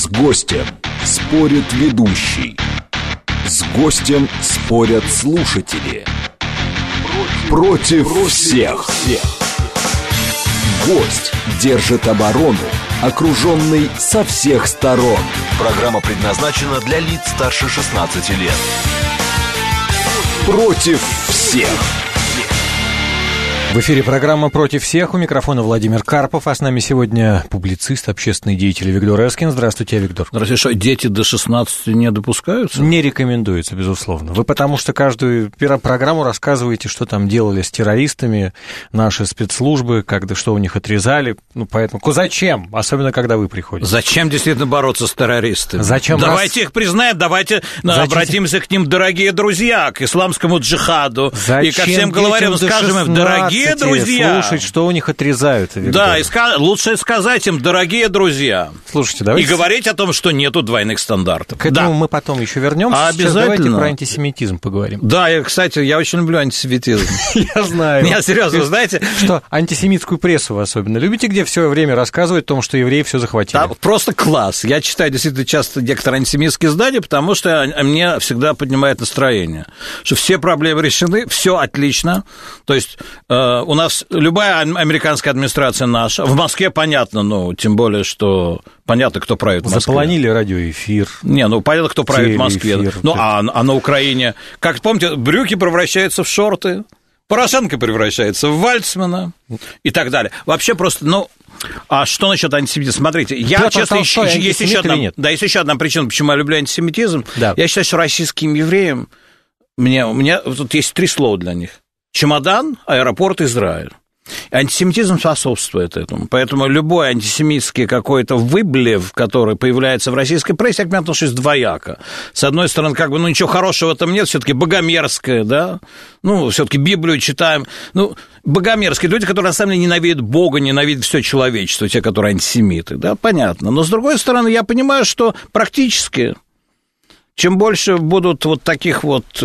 С гостем спорит ведущий. С гостем спорят слушатели. Против всех. Гость держит оборону, окруженный со всех сторон. Программа предназначена для лиц старше 16 лет. Против всех. В эфире программа «Против всех». У микрофона Владимир Карпов, а с нами сегодня публицист, общественный деятель Виктор Эскин. Здравствуйте, Виктор. Здравствуйте. Что, дети до 16 не допускаются? Не рекомендуется, безусловно. Вы потому что каждую программу рассказываете, что там делали с террористами наши спецслужбы, что у них отрезали. Поэтому зачем? Особенно, когда вы приходите. Зачем действительно бороться с террористами? Зачем давайте их признаем, давайте обратимся к ним, дорогие друзья, к исламскому джихаду. И ко всем главарям скажем им, дорогие друзья. Слушать, что у них отрезают. Да, лучше сказать им, дорогие друзья. Слушайте, давайте... И говорить о том, что нету двойных стандартов. К этому мы потом еще вернемся. Обязательно. Сейчас давайте про антисемитизм поговорим. Да, кстати, я очень люблю антисемитизм. Я знаю. Нет, серьезно, вы знаете... Что, антисемитскую прессу вы особенно любите, где все время рассказывают о том, что евреи все захватили? Да, просто класс. Я читаю действительно часто некоторые антисемитские издания, потому что мне всегда поднимает настроение. Что все проблемы решены, все отлично. То есть... У нас любая американская администрация наша. В Москве понятно, тем более, что понятно, кто правит в Москве. Заполонили радиоэфир. Понятно, кто правит в Москве. А на Украине, как помните, брюки превращаются в шорты, Порошенко превращается в Вальцмана и так далее. Вообще просто, а что насчет антисемитизма? Смотрите, есть еще одна причина, почему я люблю антисемитизм. Да. Я считаю, что российским евреям, у меня тут есть 3 слова для них. Чемодан, аэропорт, Израиль. Антисемитизм способствует этому. Поэтому любой антисемитский какой-то выблев, который появляется в российской прессе, я к нему отношусь двояко. С одной стороны, ничего хорошего в этом нет, все-таки богомерзкое, да? Все-таки Библию читаем. Богомерзкие люди, которые на самом деле ненавидят Бога, ненавидят все человечество, те, которые антисемиты, да, понятно. Но с другой стороны, я понимаю, что практически... Чем больше будут таких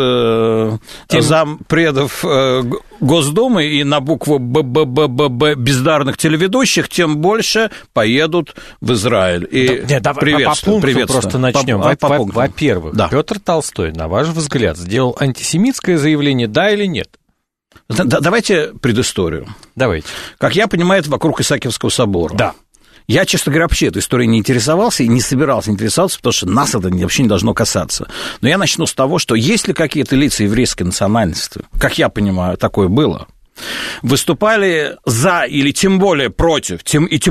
зампредов Госдумы и на букву ББББ бездарных телеведущих, тем больше поедут в Израиль. И приветствую. Просто начнем. Во-первых, да. Петр Толстой, на ваш взгляд, сделал антисемитское заявление, да или нет? Давайте предысторию. Давайте. Как я понимаю, это вокруг Исаакиевского собора. Да. Я, честно говоря, вообще этой историей не интересовался и не собирался интересоваться, потому что нас это вообще не должно касаться. Но я начну с того, что есть ли какие-то лица еврейской национальности, как я понимаю, такое было, выступали за или тем более против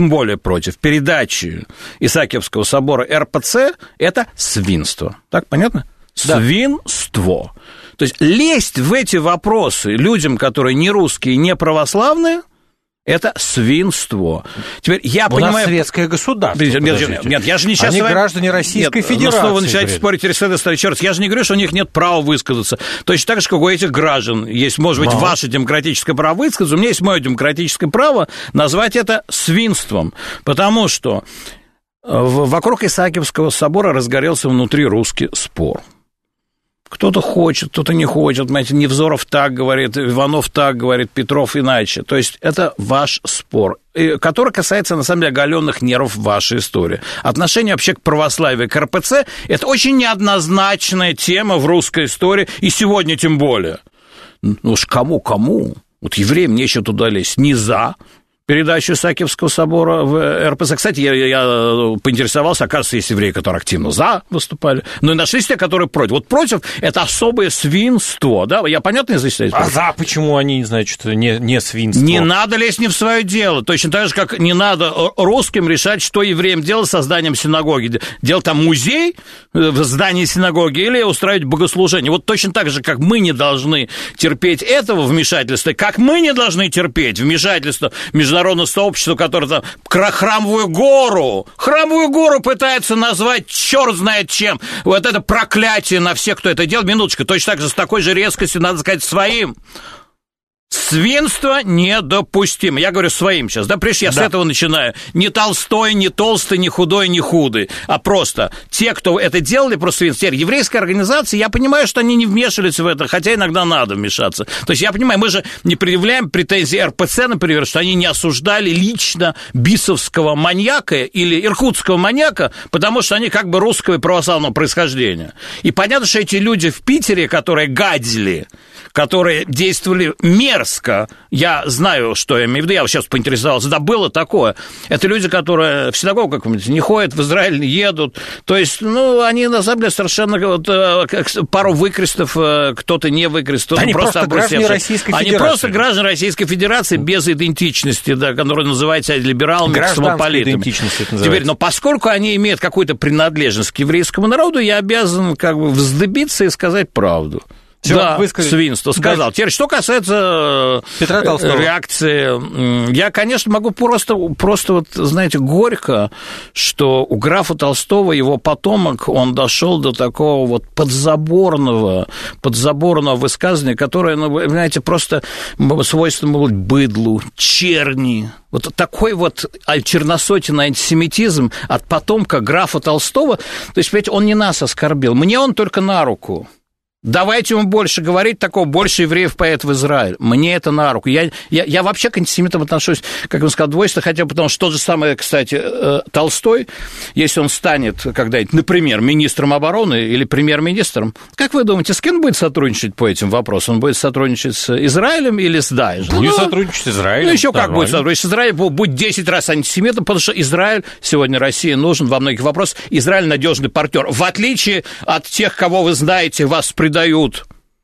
передачи Исаакиевского собора РПЦ, это свинство. Так, понятно? Да. Свинство. То есть лезть в эти вопросы людям, которые не русские, не православные, это свинство. Теперь я понимаю... У нас светское государство. Нет, я же не сейчас... Они граждане Российской Федерации. Снова начинаете спорить, я же не говорю, что у них нет права высказаться. Точно так же, как у этих граждан есть, может быть, ваше демократическое право высказаться, у меня есть мое демократическое право назвать это свинством. Потому что вокруг Исаакиевского собора разгорелся внутрирусский спор. Кто-то хочет, кто-то не хочет, понимаете, Невзоров так говорит, Иванов так говорит, Петров иначе. То есть это ваш спор, который касается, на самом деле, оголенных нервов в вашей истории. Отношение вообще к православию, к РПЦ – это очень неоднозначная тема в русской истории, и сегодня тем более. Уж кому? Евреям нечего туда лезть, не за передачу Исаакиевского собора в РПЦ. Кстати, я поинтересовался, оказывается, есть евреи, которые активно за выступали, но и нашлись те, которые против. Против – это особое свинство, да? Я понятно не защищаю? А за почему они, значит, не свинство? Не надо лезть не в свое дело. Точно так же, как не надо русским решать, что евреям делать с созданием синагоги. Делать там музей в здании синагоги или устраивать богослужение. Точно так же, как мы не должны терпеть этого вмешательства, как мы не должны терпеть вмешательства международного сообщества, которое там храмовую гору пытается назвать черт знает чем. Это проклятие на всех, кто это делает. Минуточку, точно так же с такой же резкостью надо сказать своим Свинство недопустимо. Я говорю своим сейчас, да, прежде я с этого начинаю. Не Толстой, не толстый, не худой, не худый, а просто те, кто это делали, просто свинство. Теперь еврейская организация, я понимаю, что они не вмешивались в это, хотя иногда надо вмешаться. То есть я понимаю, мы же не предъявляем претензии РПЦ, например, что они не осуждали лично бисовского маньяка или иркутского маньяка, потому что они как бы русского и православного происхождения. И понятно, что эти люди в Питере, которые гадили, которые действовали мерзко, я знаю, что я имею в виду, я сейчас поинтересовался, да, было такое. Это люди, которые в синагогу какую-нибудь не ходят, в Израиль не едут, то есть, ну, они, на самом деле, совершенно вот, пару выкрестов, кто-то не выкрест, кто-то они просто граждане Российской Федерации. Они просто граждане Российской Федерации без идентичности, да, которые называют себя либералами, космополитами. Идентичность это называется. Теперь, но поскольку они имеют какую-то принадлежность к еврейскому народу, я обязан как бы вздыбиться и сказать правду. Все, да, свинство сказал. Теперь, что касается Петра Толстого реакции, я, конечно, могу просто вот, знаете, горько, что у графа Толстого его потомок, он дошел до такого вот подзаборного высказывания, которое, ну, знаете, просто свойственно было быдлу, черни. Вот такой вот черносотенный антисемитизм от потомка графа Толстого, то есть, понимаете, он не нас оскорбил, мне он только на руку. Давайте ему больше говорить такого, больше евреев поедет в Израиль. Мне это на руку. Я вообще к антисемитам отношусь, как он сказал, двойственно, хотя потому что то же самое, кстати, Толстой, если он станет когда-нибудь, например, министром обороны или премьер-министром, как вы думаете, с кем будет сотрудничать по этим вопросам? Он будет сотрудничать с Израилем или с Даиш? Будет сотрудничать с Израилем. Ну, еще как будет сотрудничать с Израилем, будет 10 раз антисемитом, потому что Израиль сегодня России нужен во многих вопросах. Израиль надежный партнер. В отличие от тех, кого вы знаете, вас предают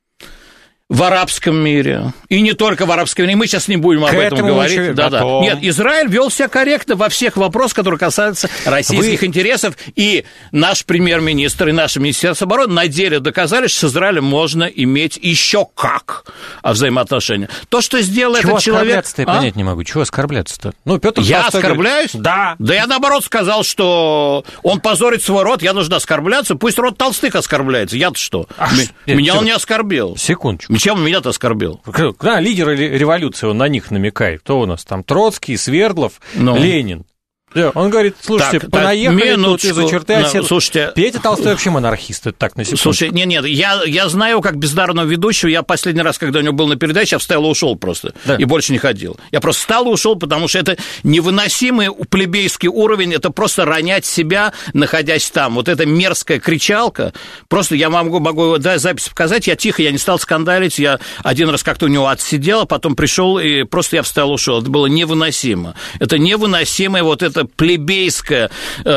в арабском мире. И не только в арабском мире. Мы сейчас не будем об этом говорить. Да. Нет, Израиль вел себя корректно во всех вопросах, которые касаются российских интересов. И наш премьер-министр, и наше Министерство обороны на деле доказали, что с Израилем можно иметь еще как взаимоотношения. То, что сделал этот человек... Чего оскорбляться-то, я понять не могу. Чего оскорбляться-то? Ну, Петр я оскорбляюсь? Да. Да я, наоборот, сказал, что он позорит свой род, я нужно оскорбляться. Пусть род Толстых оскорбляется. Я-то что? Меня он не оскорбил. Секундочку. Чем он меня-то оскорбил? Да, лидеры революции, он на них намекает. Кто у нас там? Троцкий, Свердлов, Ленин. Он говорит, слушайте, понаехали тут из-за черты слушайте, Петя Толстой вообще монархист, это так, на секунду. Слушай, нет, я знаю его как бездарного ведущего, я последний раз, когда у него был на передаче, я встал и ушел просто, и больше не ходил. Я просто встал и ушел, потому что это невыносимый плебейский уровень, это просто ронять себя, находясь там. Вот эта мерзкая кричалка, просто я могу запись показать, я тихо, я не стал скандалить, я один раз как-то у него отсидел, а потом пришел и просто я встал и ушел. Это было невыносимо. Это невыносимое вот это плебейское,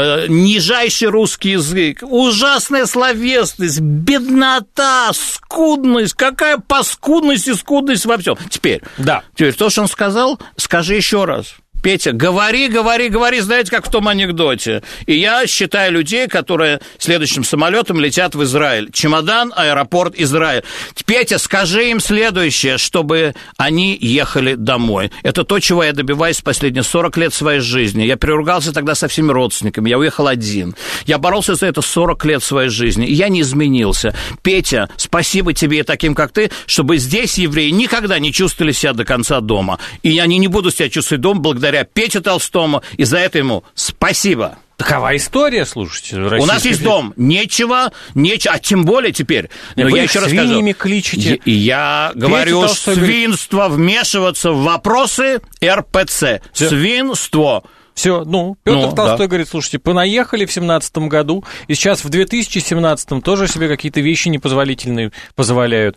нижайший русский язык, ужасная словесность, беднота, скудность, какая паскудность и скудность во всем. Теперь то, что он сказал, скажи еще раз. Петя, говори, знаете, как в том анекдоте. И я считаю людей, которые следующим самолетом летят в Израиль. Чемодан, аэропорт, Израиль. Петя, скажи им следующее, чтобы они ехали домой. Это то, чего я добиваюсь последние 40 лет своей жизни. Я переругался тогда со всеми родственниками, я уехал один. Я боролся за это 40 лет своей жизни, и я не изменился. Петя, спасибо тебе и таким, как ты, чтобы здесь евреи никогда не чувствовали себя до конца дома. И они не будут себя чувствовать дома благодаря Пете Толстому, и за это ему спасибо. Такова история, слушайте. У нас есть дом, нечего, а тем более теперь. Но я еще раз скажу. Кличите. Я говорю, свинство вмешиваться в вопросы РПЦ. Свинство. Все, Петр Толстой говорит, слушайте, понаехали в 17 году, и сейчас в 2017 тоже себе какие-то вещи непозволительные позволяют.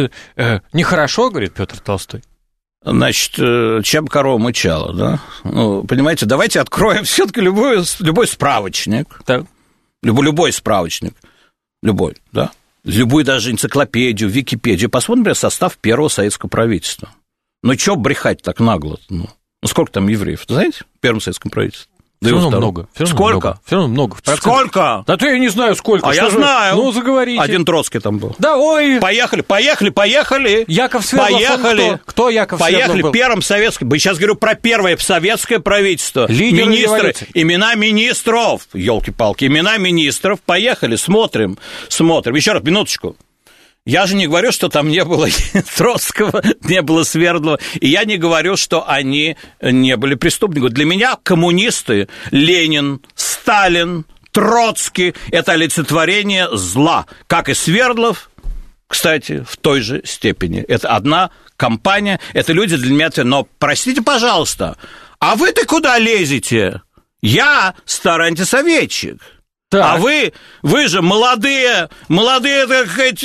Нехорошо, говорит Петр Толстой. Значит, чем корова мычала, да? Понимаете, давайте откроем все-таки любой справочник. Так. Любой справочник. Любой, да? Любую даже энциклопедию, Википедию. Посмотрим, например, состав первого советского правительства. Чего брехать так нагло? Сколько там евреев, знаете, в первом советском правительстве? Все равно много. Сколько? Все равно много. Сколько? Да то я не знаю, сколько. А я знаю. Заговорите. Один Троцкий там был. Да, ой. Поехали. Яков Свердлов. Поехали. Кто Яков Свердлов был? Первым советским. Я сейчас говорю про первое советское правительство. Министры. Имена министров. Ёлки-палки. Имена министров. Поехали, смотрим. Еще раз, минуточку. Я же не говорю, что там не было Троцкого, не было Свердлова, и я не говорю, что они не были преступниками. Для меня коммунисты, Ленин, Сталин, Троцкий – это олицетворение зла, как и Свердлов, кстати, в той же степени. Это одна компания, это люди для меня... Но, простите, пожалуйста, а вы-то куда лезете? Я старый антисоветчик. Так. А вы же молодые, так сказать,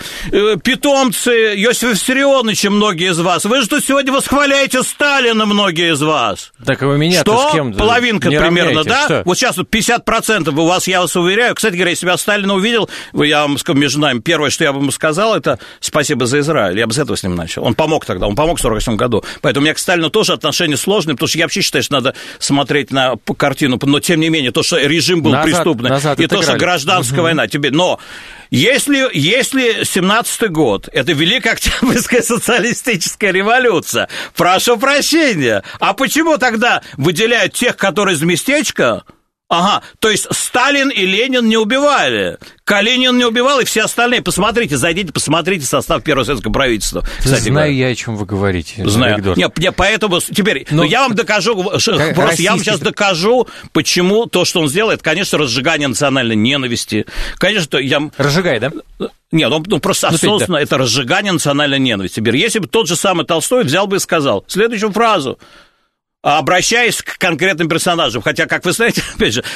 питомцы Иосифа Виссарионовича, многие из вас. Вы же тут сегодня восхваляете Сталина, многие из вас. Так вы меня-то с кем? Половинка не примерно, да? Что? Вот сейчас вот 50% у вас, я вас уверяю. Кстати говоря, если бы я Сталина увидел, я вам скажу, между нами, первое, что я бы ему сказал, это спасибо за Израиль. Я бы с этого с ним начал. Он помог тогда, он помог в 1948 году. Поэтому у меня к Сталину тоже отношения сложные, потому что я вообще считаю, что надо смотреть на картину, но тем не менее, то, что режим был преступный, и то, что гражданская война. Но если 17-й год – это Великая Октябрьская социалистическая революция, прошу прощения, а почему тогда выделяют тех, которые из местечка? Ага, то есть Сталин и Ленин не убивали, Калинин не убивал, и все остальные. Посмотрите, зайдите, посмотрите состав первого советского правительства. Кстати, знаю я, о чем вы говорите. Знаю. Нет, поэтому теперь, я вам докажу, просто я вам сейчас докажу, почему то, что он сделал, это, конечно, разжигание национальной ненависти. Конечно, разжигай, да? Нет, он просто осознанно, это разжигание национальной ненависти. Если бы тот же самый Толстой взял бы и сказал следующую фразу, обращаясь к конкретным персонажам. Хотя, как вы знаете, опять же,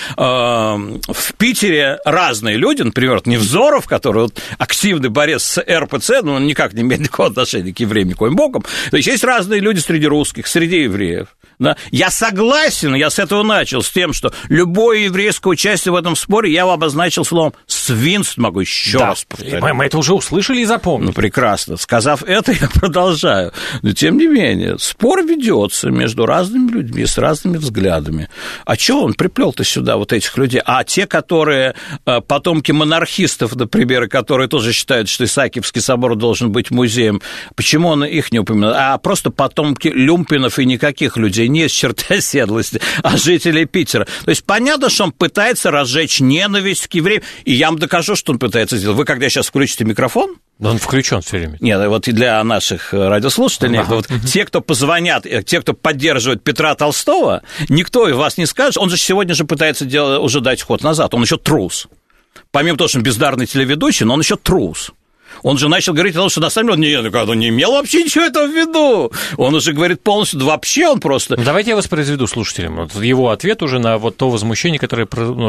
в Питере разные люди, например, Невзоров, который активный борец с РПЦ, но он никак не имеет никакого отношения к евреям никоим боком. То есть есть разные люди среди русских, среди евреев. Да? Я согласен, я с этого начал, с тем, что любое еврейское участие в этом споре я его обозначил словом «свинство», могу еще раз повторить. Мы это уже услышали и запомнили. Ну, прекрасно. Сказав это, я продолжаю. Но, тем не менее, спор ведется между разными людьми, с разными взглядами. А чего он приплел-то сюда вот этих людей? А те, которые потомки монархистов, например, которые тоже считают, что Исаакиевский собор должен быть музеем, почему он их не упоминал? А просто потомки люмпинов и никаких людей, не из черты оседлости, а жителей Питера. То есть понятно, что он пытается разжечь ненависть к евреям, и я вам докажу, что он пытается сделать. Вы когда сейчас включите микрофон... Он включен все время. Нет, вот и для наших радиослушателей, вот те, кто позвонят, те, кто поддерживает Петра Толстого, никто из вас не скажет, он же сегодня же пытается уже дать ход назад, он еще трус. Помимо того, что он бездарный телеведущий, но он еще трус. Он же начал говорить о том, что на самом деле он не имел вообще ничего этого в виду. Он уже говорит полностью, да вообще он просто... Давайте я воспроизведу слушателям. Вот его ответ уже на вот то возмущение, которое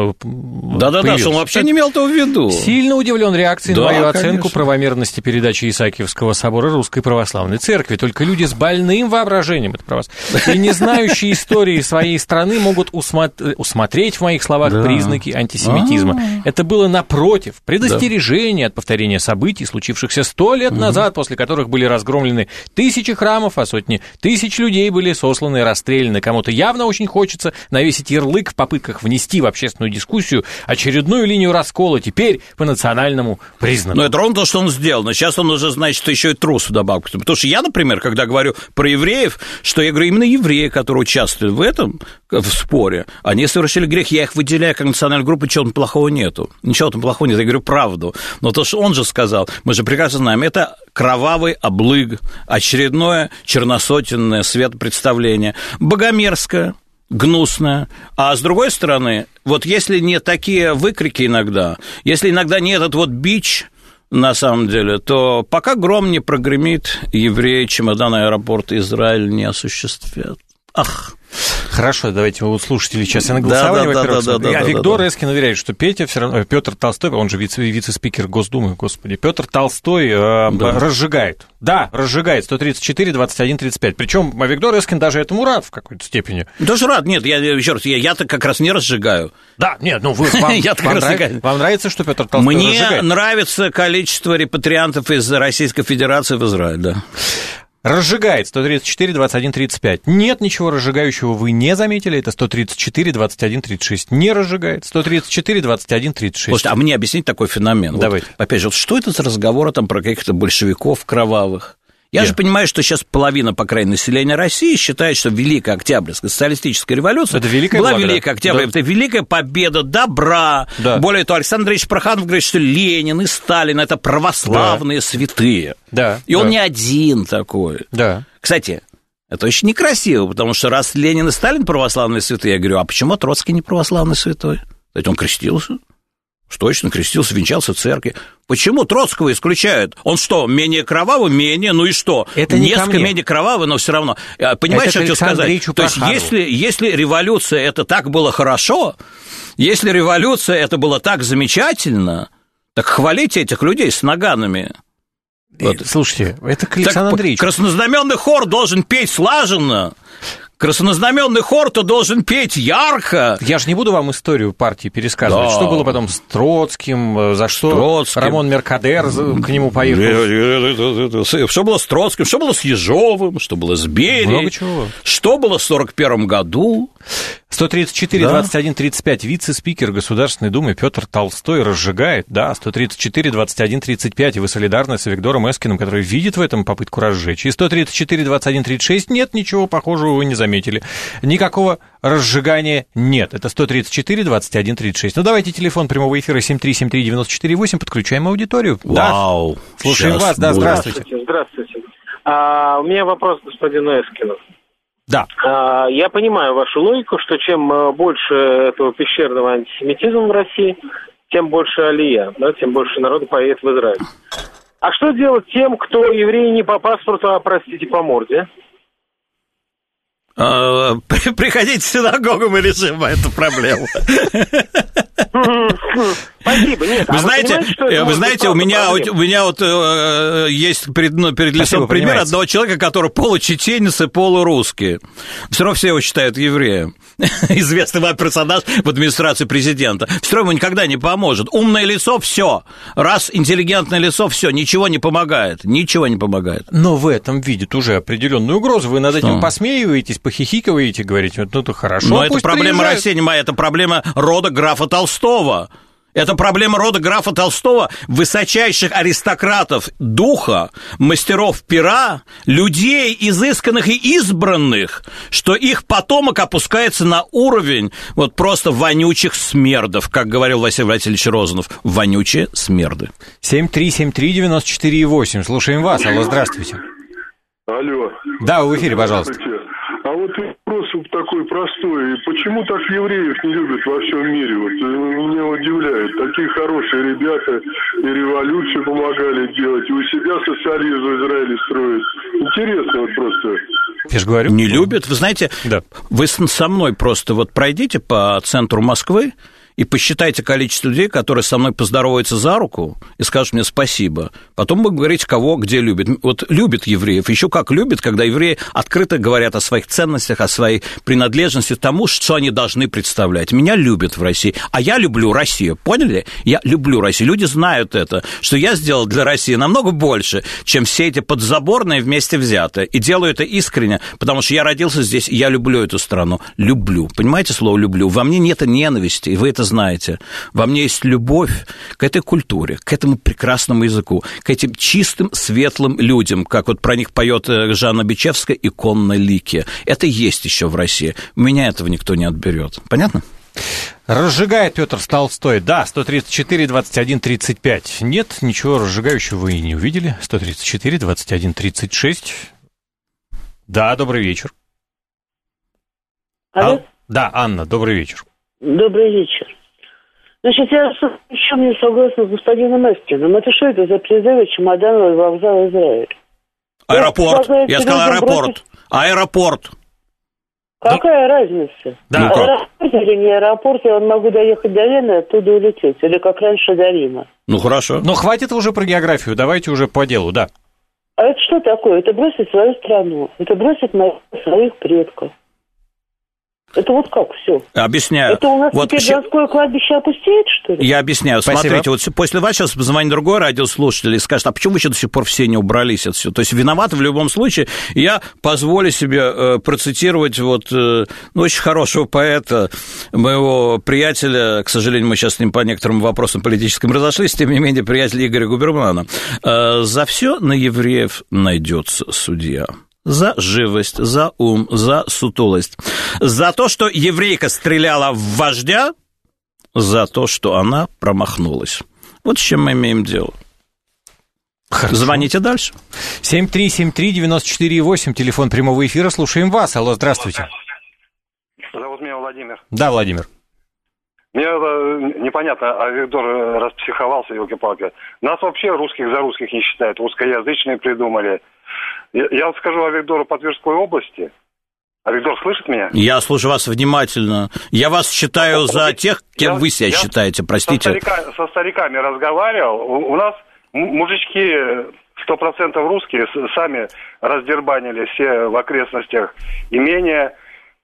Да-да-да, что он вообще не имел этого в виду. Сильно удивлен реакцией на мою оценку правомерности передачи Исаакиевского собора Русской Православной Церкви. Только люди с больным воображением, это про вас, и не знающие истории своей страны могут усмотреть в моих словах признаки антисемитизма. Это было, напротив, предостережение от повторения событий, случившихся 100 лет назад, после которых были разгромлены тысячи храмов, а сотни тысяч людей были сосланы и расстреляны. Кому-то явно очень хочется навесить ярлык в попытках внести в общественную дискуссию очередную линию раскола, теперь по национальному признаку. Ну, это ровно то, что он сделал, но сейчас он уже, значит, еще и трус вдобавок. Потому что я, например, когда говорю про евреев, что я говорю, именно евреи, которые участвовали в этом, в споре, они совершили грех, я их выделяю как национальную группу, ничего там плохого нету. Ничего там плохого нет, я говорю правду. Но то, что он же сказал, мы же прекрасно знаем, это кровавый облыг, очередное черносотенное светопредставление, богомерзкое, гнусное. А с другой стороны, вот если не такие выкрики иногда, если иногда не этот вот бич, на самом деле, то пока гром не прогремит, евреи чемодан аэропорта Израиль не осуществят. Ах! Хорошо, давайте у слушателей сейчас и на голосование, во-первых. Виктор Эскин уверяет, что Петя все равно, Петр Толстой, он же вице-спикер Госдумы, господи, Петр Толстой разжигает. Да, разжигает 134, 21, 35. Причем Виктор Эскин даже этому рад в какой-то степени. Даже рад, нет, еще раз, я-то как раз не разжигаю. Да, нет, ну вам нравится, что Петр Толстой разжигает? Мне нравится количество репатриантов из Российской Федерации в Израиль, да. Разжигает 134, 21, 35. Нет ничего разжигающего, вы не заметили. Это 134, 21, 36. Не разжигает. 134, 21, 36. Слушайте, а мне объяснить такой феномен? Давайте. Вот, опять же, вот что это за разговоры там про каких-то большевиков кровавых? Я же понимаю, что сейчас половина, по крайней мере, населения России считает, что Великая Октябрьская социалистическая революция была Великая Октябрьская, это великая победа добра. Да. Более того, Александр Ильич Проханов говорит, что Ленин и Сталин – это православные святые. Да. И он не один такой. Да. Кстати, это очень некрасиво, потому что раз Ленин и Сталин православные святые, я говорю, а почему Троцкий не православный святой? Ведь он крестился. Точно, крестился, венчался в церкви. Почему Троцкого исключают? Он что, менее кровавый? Менее, ну и что? Это несколько менее кровавый, но все равно. Понимаете, что я хочу сказать? То есть, если революция это так было хорошо, если революция это было так замечательно, так хвалите этих людей с наганами. Вот. Слушайте, это к Александру Андреевичу. Краснознаменный хор должен петь слаженно. Краснознаменный хор-то должен петь ярко. Я же не буду вам историю партии пересказывать. Да. Что было потом с Троцким, за что Рамон Меркадер к нему поехал. Что было с Троцким, что было с Ежовым, что было с Берией. Много чего. Что было в 1941 году. 134-21-35. Вице-спикер Государственной Думы Петр Толстой разжигает. Да, 134-21-35. И вы солидарны с Виктором Эскиным, который видит в этом попытку разжечь. И 134-21-36. Нет, ничего похожего вы не заметили. Никакого разжигания нет. Это 134-21-36. Ну, давайте телефон прямого эфира 7373948. Подключаем аудиторию. Вау. Да. Слушаем вас. Да, здравствуйте. Здравствуйте. У меня вопрос к господину Эскину. Да. Я понимаю вашу логику, что чем больше этого пещерного антисемитизма в России, тем больше алия, да, тем больше народу поедет в Израиль. А что делать тем, кто евреи не по паспорту, а, простите, по морде? Приходите в синагогу, мы решим эту проблему. Спасибо. Нет, вы знаете, у меня вот есть перед лицом пример одного человека, который получеченец и полурусский. Все равно все его считают евреем. Известный вам персонаж в администрации президента. Все равно ему никогда не поможет. Умное лицо – все. Раз интеллигентное лицо – все. Ничего не помогает. Ничего не помогает. Но в этом видит уже определенную угрозу. Вы над этим посмеиваетесь, похихикиваете, говорите, ну это хорошо. Но это проблема России, не моя, это проблема рода графа Толстого. Это проблема рода графа Толстого, высочайших аристократов духа, мастеров пера, людей изысканных и избранных, что их потомок опускается на уровень вот просто вонючих смердов, как говорил Василий Васильевич Розанов, вонючие смерды. 7373948, слушаем вас, алло, здравствуйте. Алло. Да, вы в эфире, пожалуйста. А вот вопрос такой простой. Почему так евреев не любят во всем мире? Вот меня удивляет. Такие хорошие ребята и революцию помогали делать, и у себя социализм в Израиле строят. Интересно вот просто. Я же говорю. Не любят. Вы знаете, да. Вы со мной просто вот пройдите по центру Москвы и посчитайте количество людей, которые со мной поздороваются за руку и скажут мне спасибо. Потом будем говорить, кого где любят. Вот любят евреев. Еще как любят, когда евреи открыто говорят о своих ценностях, о своей принадлежности, тому, что они должны представлять. Меня любят в России, а я люблю Россию. Поняли? Я люблю Россию. Люди знают это, что я сделал для России намного больше, чем все эти подзаборные вместе взятые. И делаю это искренне, потому что я родился здесь, и я люблю эту страну. Люблю. Понимаете слово «люблю»? Во мне нет ненависти, и вы это знаете. Во мне есть любовь к этой культуре, к этому прекрасному языку, к этим чистым, светлым людям, как вот про них поет Жанна Бичевская «Иконно лики». Это есть еще в России. У меня этого никто не отберет. Понятно? Разжигает Петр Толстой. Да, 134-21-35. Нет, ничего разжигающего вы и не увидели. 134-21-36. Да, добрый вечер. Алло? Да, Анна, добрый вечер. Добрый вечер. Значит, я еще не согласна с господином Эскиным. Это что это за призывы чемоданов вокзал Израиль? Аэропорт. Я сказал аэропорт. Аэропорт. Какая разница? Да. Аэропорт или не аэропорт, я могу доехать до Вены, оттуда улететь. Или как раньше до Рима. Ну, хорошо. Но хватит уже про географию, давайте уже по делу, да. А это что такое? Это бросить свою страну. Это бросить своих предков. Это вот как все? Объясняю. Это у нас теперь Донское кладбище опустеет, что ли? Я объясняю. Спасибо. Смотрите, вот после вас сейчас позвонит другой радиослушатель и скажет, а почему вы еще до сих пор все не убрались отсюда? То есть виноваты в любом случае. Я позволю себе процитировать очень хорошего поэта, моего приятеля, к сожалению, мы сейчас с ним по некоторым вопросам политическим разошлись, тем не менее, приятеля Игоря Губермана. «За все на евреев найдется судья». За живость, за ум, за сутулость. За то, что еврейка стреляла в вождя, за то, что она промахнулась. Вот с чем мы имеем дело. Хорошо. Звоните дальше. 7373948, телефон прямого эфира, слушаем вас. Алло, здравствуйте. Зовут меня Владимир. Да, Владимир. Мне непонятно, а Виктор распсиховался, елки-палки. Нас вообще русских за русских не считают, русскоязычные придумали. Я скажу о Виктору по Тверской области. А Виктор слышит меня? Я слушаю вас внимательно. Я вас считаю за тех, кем вы себя считаете, простите. Со стариками разговаривал. У нас мужички 100% русские сами раздербанили все в окрестностях имения.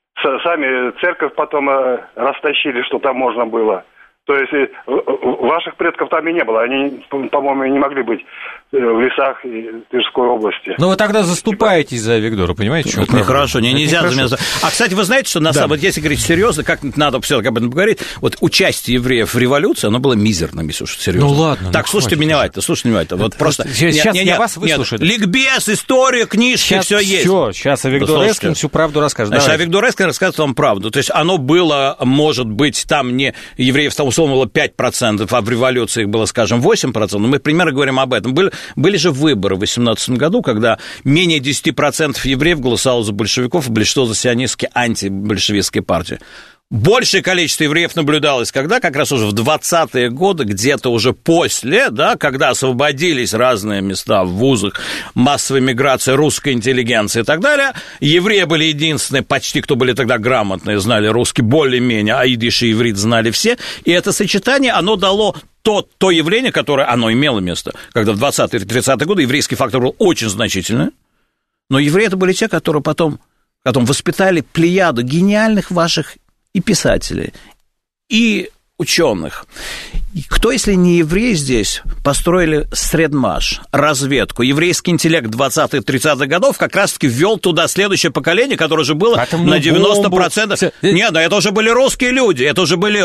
Сами церковь потом растащили, что там можно было. То есть ваших предков там и не было. Они, по-моему, не могли быть в лесах Тверской области. Ну, вы тогда заступаетесь за Виктора, понимаете? Это нехорошо, нельзя за меня... А, кстати, вы знаете, что на самом деле, если говорить серьезно, как надо все-таки об этом поговорить, вот участие евреев в революции, оно было мизерным, если уж серьезно. Ну, ладно. Так, слушайте меня внимательно. Вот просто... Сейчас я вас выслушаю. Ликбез, история, книжки, все есть. Сейчас Авигдор Эскин всю правду расскажет. Значит, Авигдор Эскин расскажет вам правду. То есть оно было, может быть, там не евреев, там условно было 5%, а в революции их было, скажем, 8%. Мы примерно говорим об этом. Были же выборы в 2018 году, когда менее 10% евреев голосовало за большевиков и большинство за сионистские антибольшевистские партии. Большее количество евреев наблюдалось, когда как раз уже в 20-е годы, где-то уже после, да, когда освободились разные места в вузах, массовая миграция русской интеллигенции и так далее, евреи были единственные, почти кто были тогда грамотные, знали русский более-менее, а идиш и иврит знали все, и это сочетание, оно дало то явление, которое оно имело место, когда в 20-е и 30-е годы еврейский фактор был очень значительный, но евреи это были те, которые потом воспитали плеяду гениальных ваших и писателей, и ученых. Кто, если не евреи здесь, построили Средмаш, разведку, еврейский интеллект 20-30-х годов как раз-таки ввел туда следующее поколение, которое уже было на 90%. Нет, это уже были русские люди, это уже были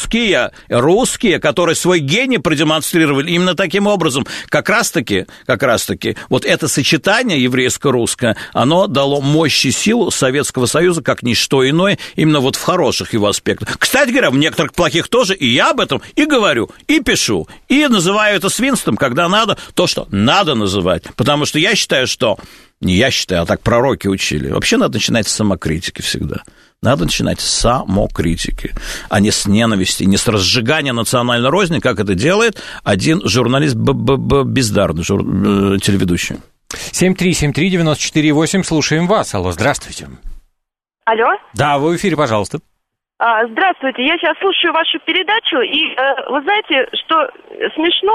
русские, которые свой гений продемонстрировали именно таким образом. Как раз-таки, вот это сочетание еврейско-русское, оно дало мощь и силу Советского Союза, как ничто иное, именно вот в хороших его аспектах. Кстати говоря, в некоторых плохих тоже, и я об этом и говорю, и пишу, и называю это свинством, когда надо то, что надо называть. Потому что я считаю, что... Не я считаю, а так пророки учили. Вообще надо начинать с самокритики всегда. Надо начинать с самокритики, а не с ненависти, не с разжигания национальной розни, как это делает один журналист бездарный, телеведущий. 7373948, слушаем вас. Алло, здравствуйте. Алло? Да, вы в эфире, пожалуйста. Здравствуйте, я сейчас слушаю вашу передачу, и вы знаете, что смешно,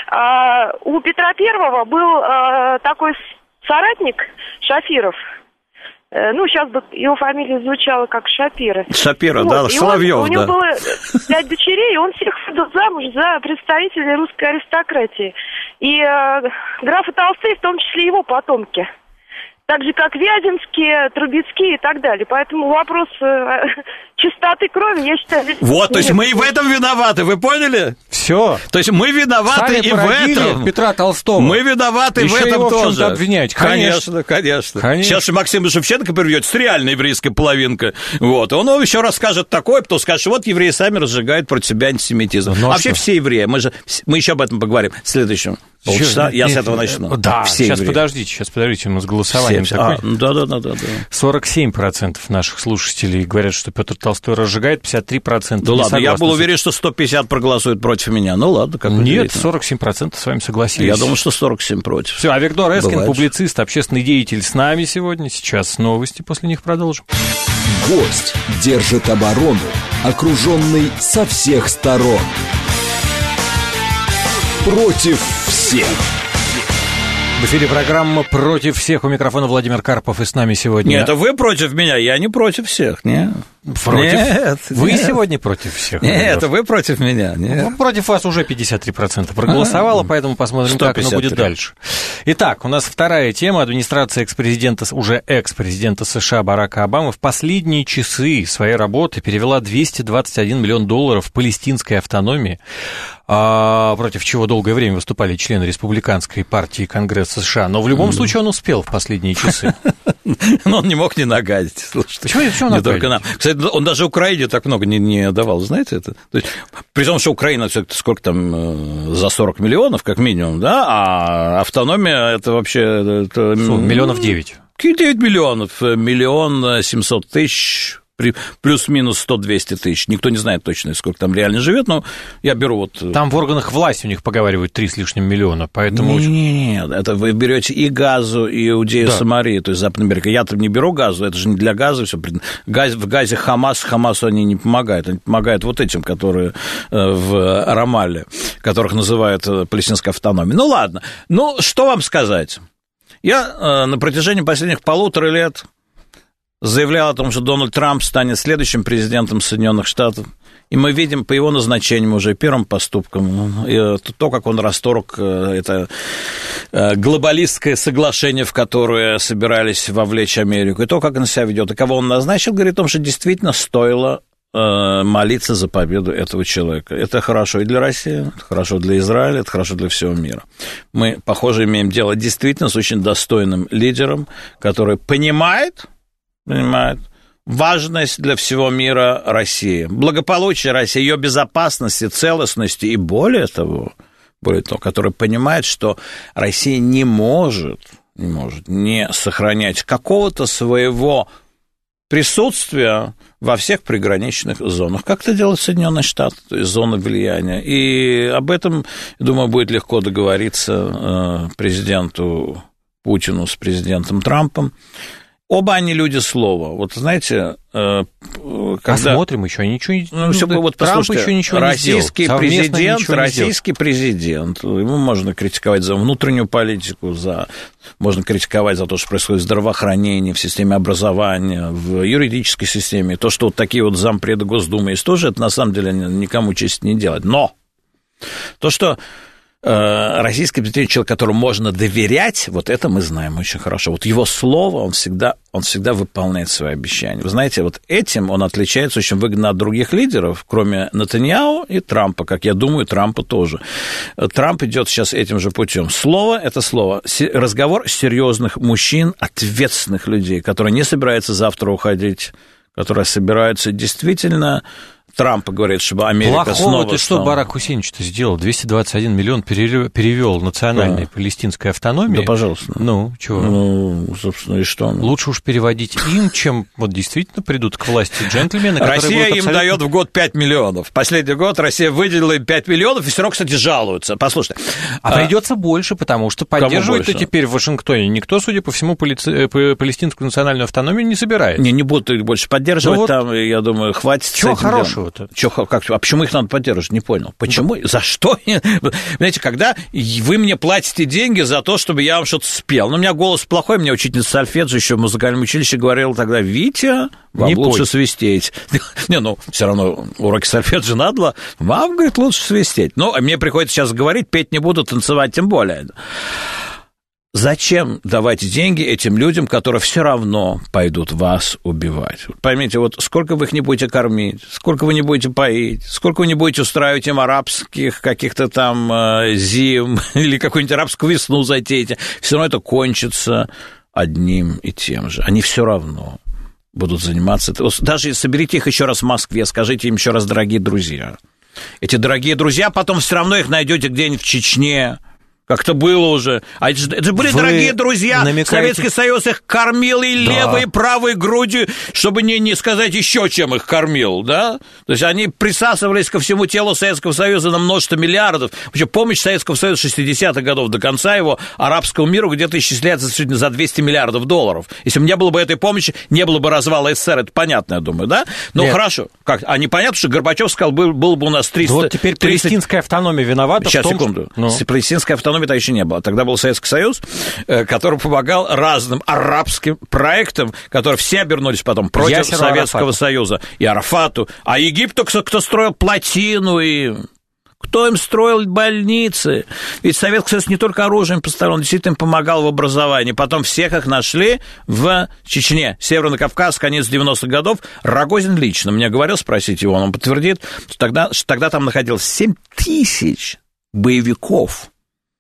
у Петра Первого был такой соратник Шафиров, сейчас бы его фамилия звучала как Шапира. Шапира, вот, да, Соловьев, у него было 5 дочерей, и он всех выдал замуж за представителей русской аристократии. И графы Толстые, в том числе его потомки. Так же, как Вяземские, Трубецкие и так далее. Поэтому вопрос чистоты крови, я считаю... Вот, то есть мы и в этом виноваты, вы поняли? Все. То есть мы виноваты и в этом. Петра Толстого. Мы виноваты еще в этом его тоже. В чем-то обвинять. Конечно. Сейчас же Максим Шевченко придет, реальная еврейская половинка. Вот. Он еще расскажет такое, потом скажет, что вот евреи сами разжигают против себя антисемитизм. Вообще все евреи, мы еще об этом поговорим в следующем полчаса, я с этого начну. Да, сейчас подождите, мы с голосованием закончим. Да. 47% наших слушателей говорят, что Петр Толстой разжигает, 53% да ладно, я был уверен, что 150 проголосуют против меня. Ну ладно, как нет, 47% с вами согласились. Я думал, что 47 против. Все, а Виктор Эскин, публицист, общественный деятель, с нами сегодня. Сейчас новости, после них продолжим. Гость держит оборону, окруженный со всех сторон. Против всех. В эфире программа «Против всех». У микрофона Владимир Карпов, и с нами сегодня... Нет, это вы против меня, я не против всех, не? Нет. Вы сегодня против всех. Нет, вы против меня. Нет. Против вас уже 53% проголосовало, поэтому посмотрим, как оно будет дальше. Итак, у нас вторая тема. Администрация уже экс-президента США Барака Обамы в последние часы своей работы перевела $221 миллион палестинской автономии, против чего долгое время выступали члены республиканской партии Конгресса США. Но в любом случае он успел в последние часы. Но он не мог не нагадить. Слушайте, почему не только нам? Кстати, он даже Украине так много не давал, знаете это? То есть, при том, что Украина сколько там, за 40 миллионов, как минимум, да, а автономия это вообще... Это, миллионов 9. Какие 9 миллионов? 1 700 000... плюс-минус 100-200 тысяч. Никто не знает точно, сколько там реально живет, но я беру вот... Там в органах власти у них поговаривают 3 с лишним миллиона, поэтому... Нет, это вы берете и Газу, и Иудею, Самарию, то есть Западная Америка. Я там не беру Газу, это же не для Газа все. В Газе Хамасу они не помогают. Они помогают вот этим, которые в Рамалле, которых называют палестинской автономией. Ну, ладно. Ну, что вам сказать? Я на протяжении последних 1,5 лет заявлял о том, что Дональд Трамп станет следующим президентом Соединенных Штатов. И мы видим по его назначению уже первым поступком то, как он расторг это глобалистское соглашение, в которое собирались вовлечь Америку, и то, как он себя ведет, и кого он назначил, говорит о том, что действительно стоило молиться за победу этого человека. Это хорошо и для России, это хорошо для Израиля, это хорошо для всего мира. Мы, похоже, имеем дело действительно с очень достойным лидером, который понимает важность для всего мира России, благополучие России, ее безопасности, целостности и более того, который понимает, что Россия не может не сохранять какого-то своего присутствия во всех приграничных зонах, как это делают Соединенные Штаты, то есть зоны влияния. И об этом, я думаю, будет легко договориться президенту Путину с президентом Трампом. Оба они люди слова. Вот знаете, когда... Посмотрим, еще ничего не... вот Трамп еще ничего не сделал. Российский президент, ему можно критиковать за внутреннюю политику, можно критиковать за то, что происходит в здравоохранении, в системе образования, в юридической системе. То, что вот такие вот зампреды Госдумы есть тоже, это на самом деле никому честь не делает. Но то, что российский президент, человек, которому можно доверять, вот это мы знаем очень хорошо. Вот его слово, он всегда выполняет свои обещания. Вы знаете, вот этим он отличается очень выгодно от других лидеров, кроме Нетаньяху и Трампа, как я думаю, Трампа тоже. Трамп идет сейчас этим же путем. Слово – это слово. Разговор серьезных мужчин, ответственных людей, которые не собираются завтра уходить, которые собираются действительно... Трамп говорит, чтобы Америка плохого снова... Плохого ты что Барак Хусейнович-то сделал? 221 миллион перевел национальной палестинской автономии. Да, пожалуйста. Ну, чего? Ну, собственно, и что? Лучше уж переводить им, чем вот действительно придут к власти джентльмены, которые Россия будут им дает в год 5 миллионов. Последний год Россия выделила им 5 миллионов, и все равно, кстати, жалуются. Послушайте. А придется больше, потому что поддерживать-то теперь в Вашингтоне никто, судя по всему, палестинскую национальную автономию не собирает. Не будут их больше поддерживать, вот там, я думаю, хватит. Чего хорошего? А почему их надо поддерживать? Не понял. Почему? За что? Знаете, когда вы мне платите деньги за то, чтобы я вам что-то спел. Ну, у меня голос плохой, мне учительница сольфеджио еще в музыкальном училище говорила тогда: Витя, вам лучше свистеть. Не, ну, все равно уроки сольфеджио надо, вам, говорит, лучше свистеть. Ну, а мне приходится сейчас говорить, петь не буду, танцевать тем более. Зачем давать деньги этим людям, которые все равно пойдут вас убивать? Поймите, вот сколько вы их не будете кормить, сколько вы не будете поить, сколько вы не будете устраивать им арабских каких-то там зим или какую-нибудь арабскую весну затеете, все равно это кончится одним и тем же. Они все равно будут заниматься. Даже соберите их еще раз в Москве, скажите им еще раз: дорогие друзья. Эти дорогие друзья, потом все равно их найдете где-нибудь в Чечне. Как-то было уже. А это же были дорогие друзья. Советский Союз их кормил и левой, и правой грудью, чтобы не сказать еще, чем их кормил, да? То есть они присасывались ко всему телу Советского Союза на множество миллиардов. Вообще помощь Советского Союза 60-х годов до конца его арабскому миру где-то исчисляется за $200 миллиардов. Если бы не было бы этой помощи, не было бы развала СССР. Это понятно, я думаю, да? Ну, нет. Хорошо. Как? А непонятно, что Горбачев сказал, было бы у нас 300... Вот теперь палестинская автономия виновата сейчас, в том, секунду. Палестинская автономия автономии тогда еще не было. Тогда был Советский Союз, который помогал разным арабским проектам, которые все обернулись потом против Советского Союза. И Арафату. А Египту кто строил плотину и... Кто им строил больницы? Ведь Советский Союз не только оружием поставил, он действительно им помогал в образовании. Потом всех их нашли в Чечне, Северный Кавказ, конец 90-х годов. Рогозин лично мне говорил, спросите его, он подтвердит, что тогда там находилось 7 тысяч боевиков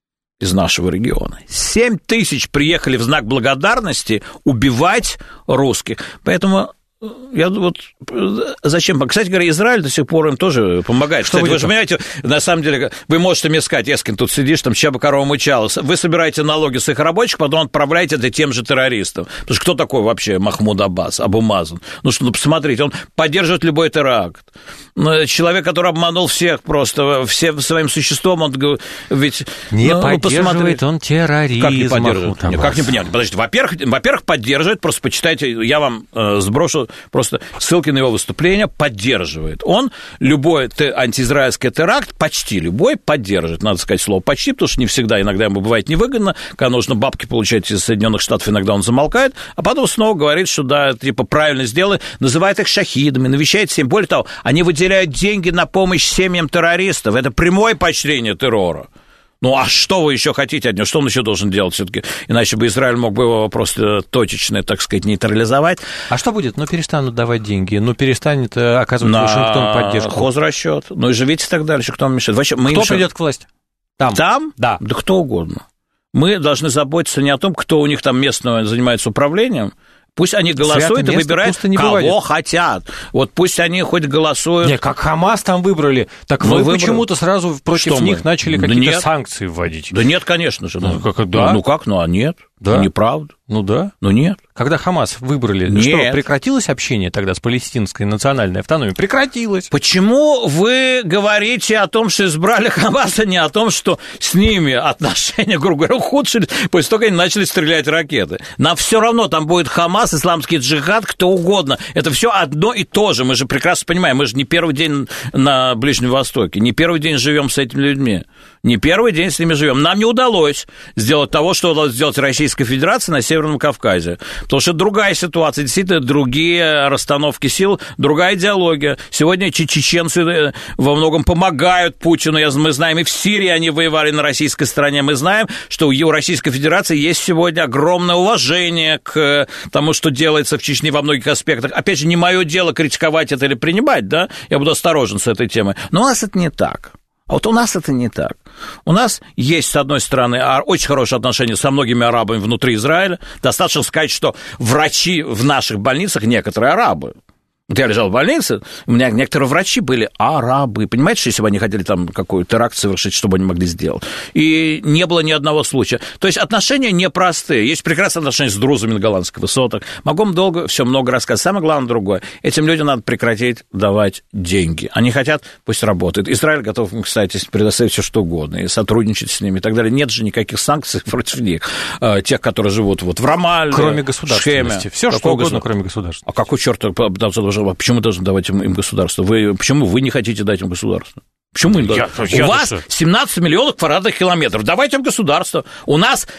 из нашего региона. 7 тысяч приехали в знак благодарности убивать русских. Поэтому... Я вот зачем? Кстати говоря, Израиль до сих пор им тоже помогает. Кстати, вы же понимаете, на самом деле, вы можете мне сказать, Эскин, тут сидишь, там чья бы корова мычала. Вы собираете налоги с их рабочих, потом отправляете это тем же террористам. Потому что кто такой вообще Махмуд Аббас, Абу Мазан? Ну что, посмотрите, он поддерживает любой теракт. Человек, который обманул всех просто, всем своим существом, он ведь... Не поддерживает он терроризм. Как не поддерживает? Как не понятно? Подождите, во-первых, поддерживает, просто почитайте, я вам сброшу просто ссылки на его выступление, поддерживает. Он любой антиизраильский теракт, почти любой, поддерживает. Надо сказать слово «почти», потому что не всегда, иногда ему бывает невыгодно. Когда нужно бабки получать из Соединенных Штатов, иногда он замолкает, а потом снова говорит, что да, типа правильно сделай, называет их шахидами, навещает семьи. Более того, они выделяют деньги на помощь семьям террористов. Это прямое поощрение террора. Ну, а что вы еще хотите от него? Что он еще должен делать все-таки? Иначе бы Израиль мог бы его просто точечно, так сказать, нейтрализовать. А что будет? Ну, перестанут давать деньги, ну, перестанет оказывать Вашингтон поддержку. Хозрасчет, ну, и живите и так дальше. Кто вам мешает? Вообще, кто придет к власти? Там? Да. Да кто угодно. Мы должны заботиться не о том, кто у них там местно занимается управлением. Пусть они голосуют и выбирают, кого хотят. Вот пусть они хоть голосуют. Не, как Хамас там выбрали, так вы почему-то сразу против них начали какие-то санкции вводить. Да нет, конечно же. Ну, как, да? А нет. Да. Неправда. Ну да. Ну нет. Когда Хамас выбрали, нет. Что, прекратилось общение тогда с палестинской национальной автономией? Прекратилось. Почему вы говорите о том, что избрали Хамас, а не о том, что с ними отношения, грубо говоря, ухудшились, после того, как они начали стрелять ракеты? Нам все равно там будет Хамас, исламский джихад, кто угодно. Это все одно и то же. Мы же прекрасно понимаем, мы же не первый день на Ближнем Востоке, не первый день живем с этими людьми. Не первый день с ними живем. Нам не удалось сделать того, что удалось сделать Российской Федерации на Северном Кавказе. Потому что другая ситуация, действительно, другие расстановки сил, другая идеология. Сегодня чеченцы во многом помогают Путину. Мы знаем, и в Сирии они воевали на российской стороне. Мы знаем, что у Российской Федерации есть сегодня огромное уважение к тому, что делается в Чечне во многих аспектах. Опять же, не мое дело критиковать это или принимать, да? Я буду осторожен с этой темой. Но у нас это не так. А вот у нас это не так. У нас есть, с одной стороны, очень хорошие отношения со многими арабами внутри Израиля. Достаточно сказать, что врачи в наших больницах некоторые арабы. Вот я лежал в больнице, у меня некоторые врачи были арабы. Понимаете, что если бы они хотели там какой-то теракт совершить, что бы они могли сделать? И не было ни одного случая. То есть отношения непростые. Есть прекрасные отношения с друзами на Голландских высотах. Могу вам долго все много рассказать. Самое главное другое. Этим людям надо прекратить давать деньги. Они хотят, пусть работает. Израиль готов, кстати, предоставить все что угодно и сотрудничать с ними и так далее. Нет же никаких санкций против них. Тех, которые живут вот в Рамалле, кроме государственности. Все что угодно, кроме государственности. А какой черт почему должен давать им государство? Почему вы не хотите дать им государство? Почему им дать? У вас 17 миллионов квадратных километров. Давайте им государство. У нас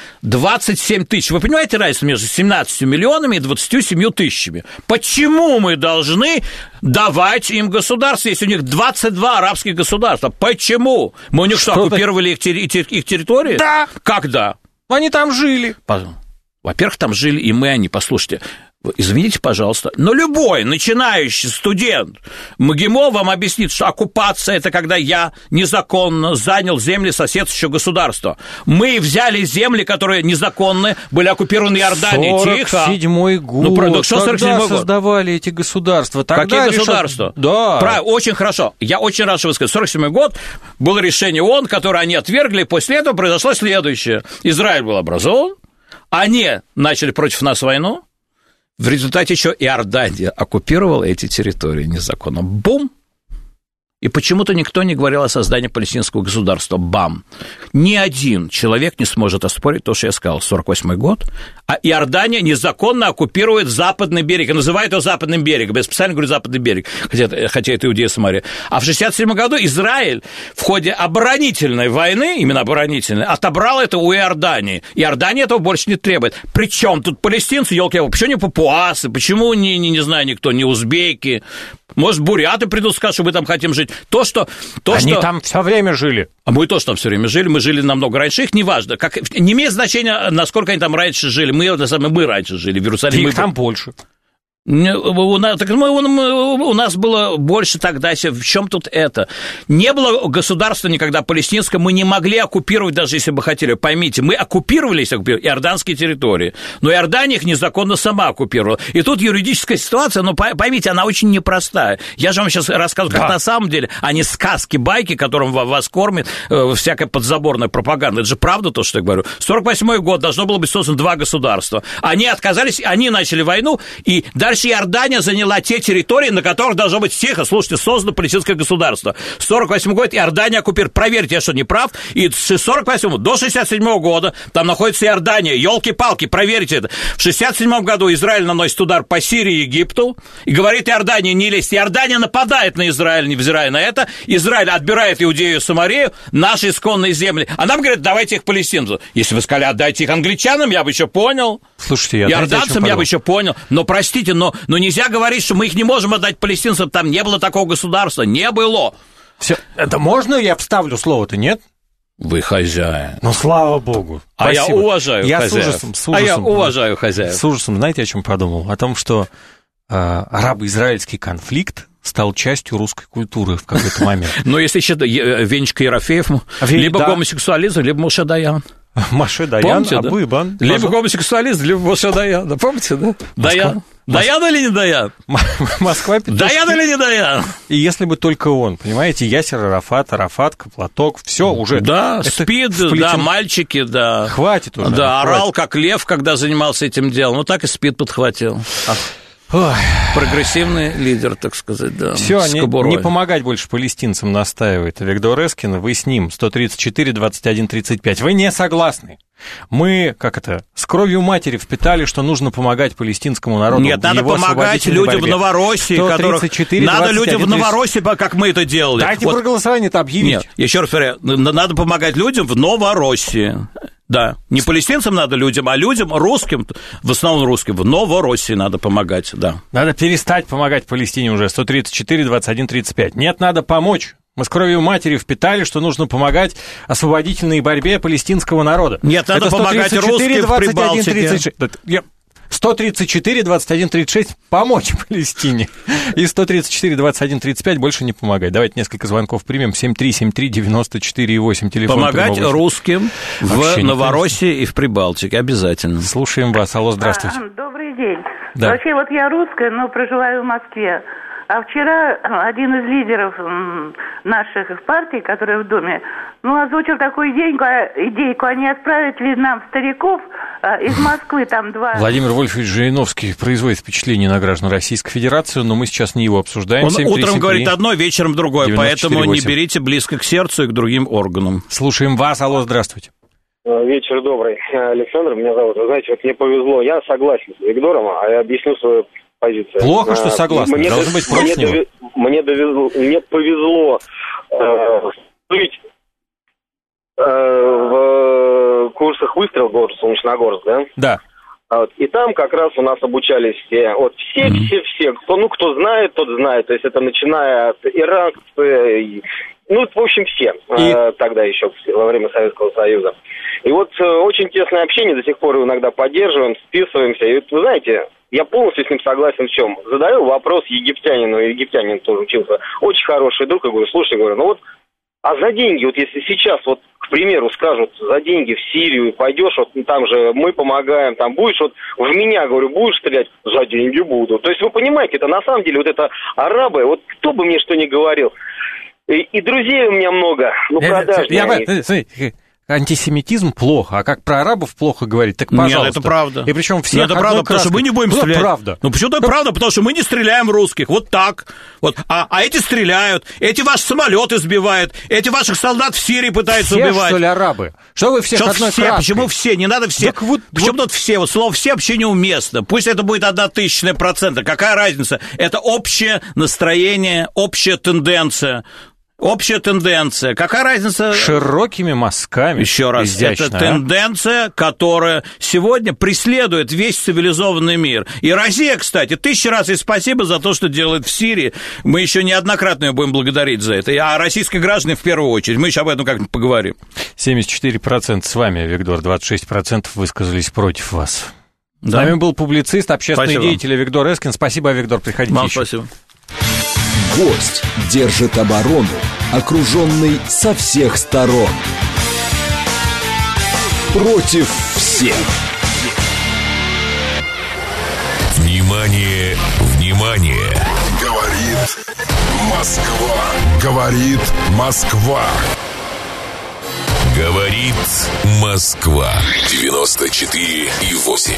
27 тысяч. Вы понимаете разницу между 17 миллионами и 27 тысячами? Почему мы должны давать им государство, если у них 22 арабских государства? Почему? Мы у них что, оккупировали их территории? Да. Когда? Они там жили. Во-первых, там жили и мы, они. Послушайте, извините, пожалуйста, но любой начинающий студент МГИМО вам объяснит, что оккупация – это когда я незаконно занял земли соседствующего государства. Мы взяли земли, которые незаконно были оккупированы Иорданией. 47-й год. Что 47-й год? Создавали эти государства. Какие государства? Да. Правильно, очень хорошо. Я очень рад, что вы сказали. 47-й год было решение ООН, которое они отвергли, после этого произошло следующее. Израиль был образован, они начали против нас войну. В результате еще Иордания оккупировала эти территории незаконно. Бум! И почему-то никто не говорил о создании палестинского государства. Бам! Ни один человек не сможет оспорить то, что я сказал. 48-й год. А Иордания незаконно оккупирует западный берег. И называют его западным берегом. Я специально говорю западный берег, хотя это Иудея Самария. А в 67 году Израиль в ходе оборонительной войны, именно оборонительной, отобрал это у Иордании. Иордания этого больше не требует. Причем тут палестинцы, елки-палки, почему не папуасы, почему не знаю никто, не узбеки? Может, буряты придут, скажут, что мы там хотим жить. Они там все время жили. А мы тоже там все время жили, мы жили намного раньше, их неважно. Не имеет значения, насколько они там раньше жили. Мы раньше жили в Иерусалиме. Их там больше. У нас было больше тогда. В чем тут это? Не было государства никогда палестинского, мы не могли оккупировать, даже если бы хотели. Поймите, мы оккупировали иорданские территории, но Иордания их незаконно сама оккупировала. И тут юридическая ситуация, поймите, она очень непростая. Я же вам сейчас рассказываю, как на самом деле, а не сказки, байки, которым вас кормит всякая подзаборная пропаганда. Это же правда то, что я говорю. 48-й год, должно было быть создано 2 государства. Они отказались, они начали войну, и дальше Иордания заняла те территории, на которых должно быть создано палестинское государство. 48 год Иордания оккупирует. Проверьте, я что, не прав? И с 48 до 67 года там находится Иордания. Ёлки-палки, проверьте это. В 67 году Израиль наносит удар по Сирии и Египту и говорит Иордании не лезть. Иордания нападает на Израиль, невзирая на это. Израиль отбирает Иудею и Самарию, наши исконные земли. А нам говорят, давайте их палестинцам. Если вы сказали, отдайте их англичанам, я бы еще понял. Слушайте, иорданцам я бы еще понял. Но, простите, но нельзя говорить, что мы их не можем отдать палестинцам, там не было такого государства, не было. Все. Это можно я вставлю слово-то, нет? Вы хозяин. Ну, слава богу. А я уважаю хозяев. Я уважаю хозяев. С ужасом, знаете, о чем подумал? О том, что арабо-израильский конфликт стал частью русской культуры в какой-то момент. Но если еще Венечка Ерофеев, либо гомосексуализм, либо Моше Даян. Моше Даян, Абу-Ибан. Либо гомосексуалист, либо Моше Даян. Помните, да? Даян. Даян или не Даян? Москва. Даян или не Даян? И если бы только он, понимаете, Ясер Арафат, Платок, все уже. Да, спид, да, мальчики, да. Хватит уже. Да, орал как лев, когда занимался этим делом. Ну, так и спид подхватил. Прогрессивный лидер, так сказать, да. Все, не помогать больше палестинцам настаивает Виктор Эскин. Вы с ним 134-21-35. Вы не согласны? Мы, с кровью матери впитали, что нужно помогать палестинскому народу. Нет, надо помогать людям в Новороссии, надо людям в Новороссии, как мы это делали. Дайте про голосование-то объявить. Нет, еще раз повторяю, надо помогать людям в Новороссии. Да, не палестинцам надо людям, а людям, русским, в основном русским, в Новороссии надо помогать, да. Надо перестать помогать Палестине уже, 134-21-35. Нет, надо помочь. Мы с кровью матери впитали, что нужно помогать освободительной борьбе палестинского народа. Нет, надо помогать русским в Прибалтике. 134-21-36 помочь Палестине. И 134-21-35 больше не помогать. Давайте несколько звонков примем. 7373948, телефон. Помогать русским в Новороссии и в Прибалтике обязательно. Слушаем вас. Алло, здравствуйте. Добрый день. Да. Вообще, я русская, но проживаю в Москве. А вчера один из лидеров наших партий, которые в Думе, озвучил такую идейку, они отправят ли нам стариков из Москвы, там 2... Владимир Вольфович Жириновский производит впечатление на граждан Российской Федерации, но мы сейчас не его обсуждаем. Он утром говорит одно, вечером другое, поэтому не берите близко к сердцу и к другим органам. Слушаем вас. Алло, здравствуйте. Вечер добрый. Александр меня зовут. Вы знаете, мне повезло. Я согласен с Виктором, а я объясню свою позицию. Плохо, что согласны. Должен быть против него. Мне повезло быть в курсах выстрел город Солнечногорск, да? Да. И там как раз у нас обучались все, кто знает, тот знает. То есть это начиная от иранцев, в общем, все. Тогда еще во время Советского Союза. И очень тесное общение, до сих пор иногда поддерживаем, списываемся. И вы знаете, я полностью с ним согласен в чем. Задаю вопрос египтянину, и египтянин тоже учился, очень хороший друг, и говорю, слушай, а за деньги, если сейчас, к примеру, скажут, за деньги в Сирию пойдешь, там же мы помогаем, там будешь, в меня, говорю, будешь стрелять, за деньги буду. То есть, вы понимаете, это на самом деле, это арабы, кто бы мне что ни говорил. И друзей у меня много, продажные. антисемитизм плохо, а как про арабов плохо говорить, так пожалуйста. Нет, это правда. И причем все это правда, потому что мы не будем стрелять. Правда. Ну, почему это правда? Потому что мы не стреляем в русских. Вот так. Вот. А эти стреляют, эти ваши самолеты сбивают, эти ваших солдат в Сирии пытаются все, убивать. Что ли, арабы? Что вы всех одной все? краской? Почему все? Не надо все. Почему тут все? Вот слово «все» вообще неуместно. Пусть это будет 0,001%. Какая разница? Это общее настроение, общая тенденция. Общая тенденция. Какая разница? Широкими мазками. Еще раз. Изящно, это тенденция, которая сегодня преследует весь цивилизованный мир. И Россия, кстати, 1000 раз ей спасибо за то, что делает в Сирии. Мы еще неоднократно ее будем благодарить за это. А российские граждане в первую очередь. Мы еще об этом как-нибудь поговорим. 74% с вами, Виктор, 26% высказались против вас. Да? С нами был публицист, общественный спасибо. Деятель Виктор Эскин. Спасибо, Виктор, приходите вам еще. Спасибо. Гость держит оборону, окруженный со всех сторон. Против всех. Внимание, внимание! Говорит Москва. Говорит Москва. Говорит Москва. 94,8.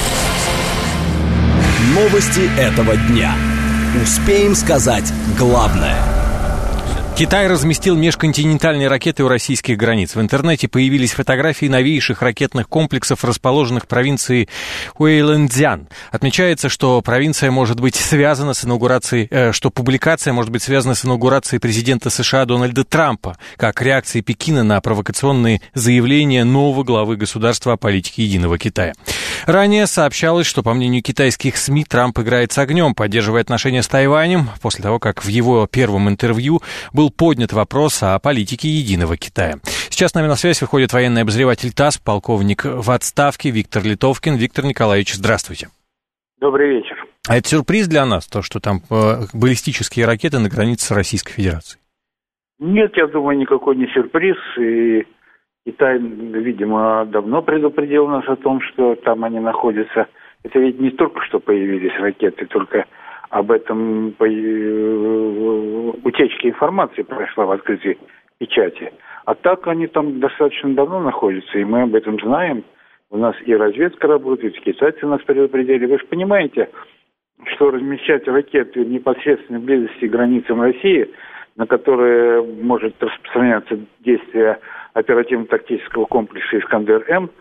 Новости этого дня. Успеем сказать главное. Китай разместил межконтинентальные ракеты у российских границ. В интернете появились фотографии новейших ракетных комплексов, расположенных в провинции Хуэйлэнцзян. Отмечается, что провинция может быть связана с инаугурацией, что публикация может быть связана с инаугурацией президента США Дональда Трампа, как реакцией Пекина на провокационные заявления нового главы государства о политике единого Китая. Ранее сообщалось, что, по мнению китайских СМИ, Трамп играет с огнем, поддерживая отношения с Тайванем, после того, как в его первом интервью был поднят вопрос о политике единого Китая. Сейчас с нами на связь выходит военный обозреватель ТАСС, полковник в отставке Виктор Литовкин. Виктор Николаевич, здравствуйте. Добрый вечер. А это сюрприз для нас, то, что там баллистические ракеты на границе с Российской Федерацией? Нет, я думаю, никакой не сюрприз. И Китай, видимо, давно предупредил нас о том, что там они находятся. Это ведь не только что появились ракеты, только об этом утечка информации прошла в открытой печати. А так они там достаточно давно находятся, и мы об этом знаем. У нас и разведка работает, и китайцы нас предупредили. Вы же понимаете, что размещать ракеты в непосредственной близости к границам России, на которые может распространяться действие оперативно-тактического комплекса «Искандер-М»,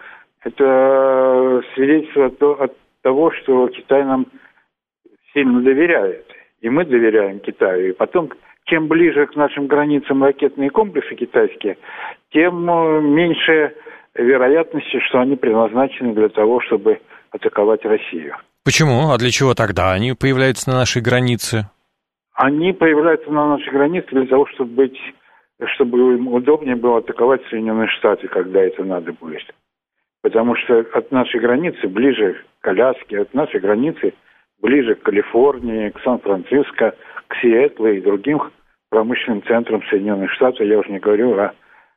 это свидетельство от того, что Китай нам сильно доверяет. И мы доверяем Китаю. И потом, чем ближе к нашим границам ракетные комплексы китайские, тем меньше вероятности, что они предназначены для того, чтобы атаковать Россию. Почему? А для чего тогда они появляются на нашей границе? Они появляются на нашей границе для того, чтобы им удобнее было атаковать Соединенные Штаты, когда это надо будет. Потому что от нашей границы ближе к Аляске, от нашей границы ближе к Калифорнии, к Сан-Франциско, к Сиэтлу и другим промышленным центрам Соединенных Штатов. Я уже не говорю о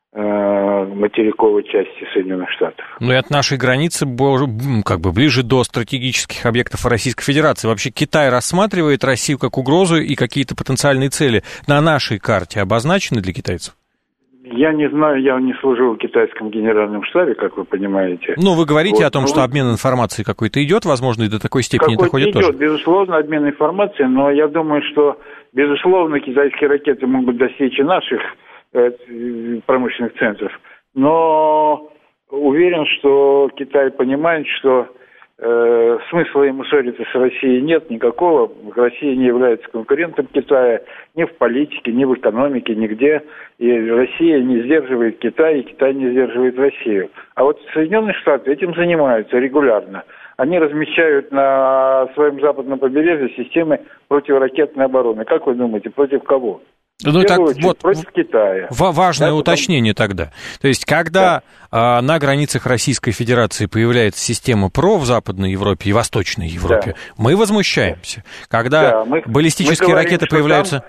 материковой части Соединенных Штатов. Ну и от нашей границы как бы ближе до стратегических объектов Российской Федерации. Вообще Китай рассматривает Россию как угрозу, и какие-то потенциальные цели на нашей карте обозначены для китайцев? Я не знаю, я не служил в китайском генеральном штабе, как вы понимаете. Ну, вы говорите о том, что обмен информацией какой-то идет, возможно, и до такой степени доходит тоже. Идет, безусловно, обмен информацией, но я думаю, что, безусловно, китайские ракеты могут достичь и наших промышленных центров. Но уверен, что Китай понимает, что смысла ему ссориться с Россией нет никакого. Россия не является конкурентом Китая ни в политике, ни в экономике, нигде. И Россия не сдерживает Китай, и Китай не сдерживает Россию. А вот Соединенные Штаты этим занимаются регулярно. Они размещают на своем западном побережье системы противоракетной обороны. Как вы думаете, против кого? Ну, так вот, против Китая. Важное уточнение тогда. То есть, когда на границах Российской Федерации появляется система ПРО в Западной Европе и Восточной Европе, мы возмущаемся. Когда баллистические ракеты появляются...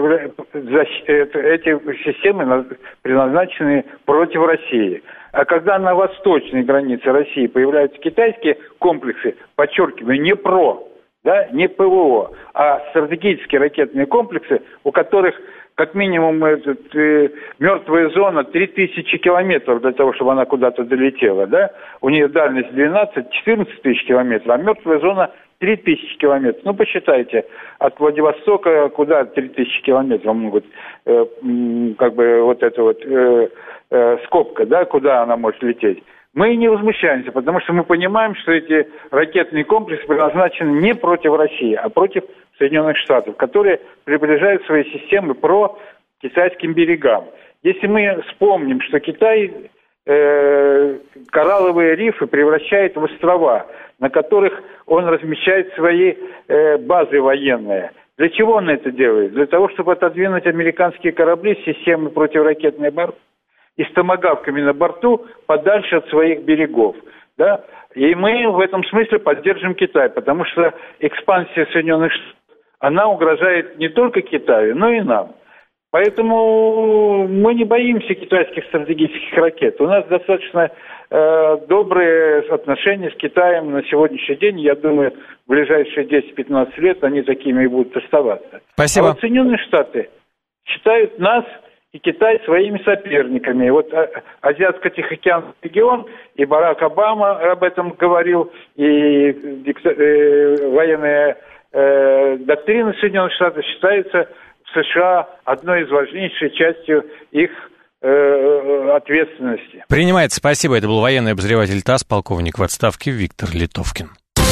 Эти системы предназначены против России. А когда на восточной границе России появляются китайские комплексы, подчеркиваю, не ПРО, да, не ПВО, а стратегические ракетные комплексы, у которых как минимум мертвая зона 3000 километров для того, чтобы она куда-то долетела, да? У нее дальность 12-14 тысяч километров, а мертвая зона 3000 километров. Ну, посчитайте, от Владивостока куда 3000 километров могут, как бы вот эта вот скобка, да, куда она может лететь. Мы не возмущаемся, потому что мы понимаем, что эти ракетные комплексы предназначены не против России, а против Соединенных Штатов, которые приближают свои системы по китайским берегам. Если мы вспомним, что Китай коралловые рифы превращает в острова, на которых он размещает свои базы военные. Для чего он это делает? Для того, чтобы отодвинуть американские корабли с системы противоракетной обороны и с томагавками на борту подальше от своих берегов. Да? И мы в этом смысле поддержим Китай, потому что экспансия Соединенных Штатов, она угрожает не только Китаю, но и нам. Поэтому мы не боимся китайских стратегических ракет. У нас достаточно добрые отношения с Китаем на сегодняшний день. Я думаю, в ближайшие 10-15 лет они такими и будут оставаться. Спасибо. А вот Соединенные Штаты считают нас и Китай своими соперниками. Вот Азиатско-Тихоокеанский регион, и Барак Обама об этом говорил, и военная доктрина Соединенных Штатов считается в США одной из важнейших частью их ответственности. Принимается. Спасибо. Это был военный обозреватель ТАСС, полковник в отставке Виктор Литовкин.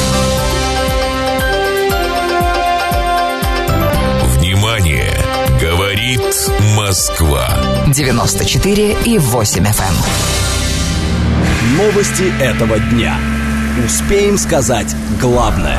Внимание! Говорит Москва. 94,8 FM. Новости этого дня. Успеем сказать главное.